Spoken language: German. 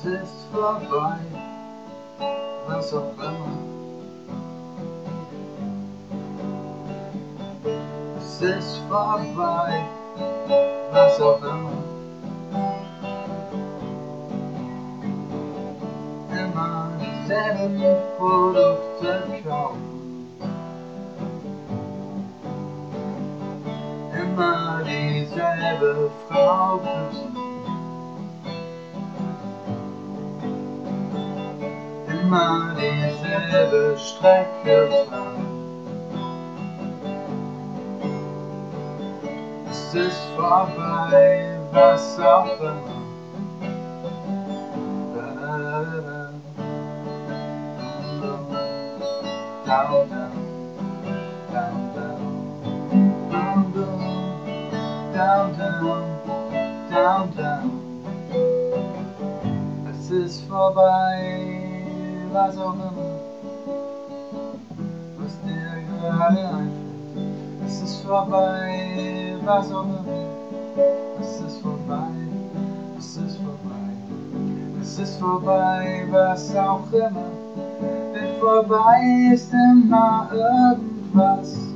Es ist vorbei, was auch immer. Es ist vorbei, was auch immer. Immer dieselben Produkte kaufen. Immer dieselbe Frau küssen. Immer dieselbe Strecke fahren. Es ist vorbei, was auch immer. Down, down, down, down, down, down, down, down. Es ist vorbei, was auch immer, was dir gerade einfällt. Es ist vorbei, was auch immer. Es ist vorbei, es ist vorbei. Es ist vorbei, was auch immer. Denn vorbei ist immer irgendwas.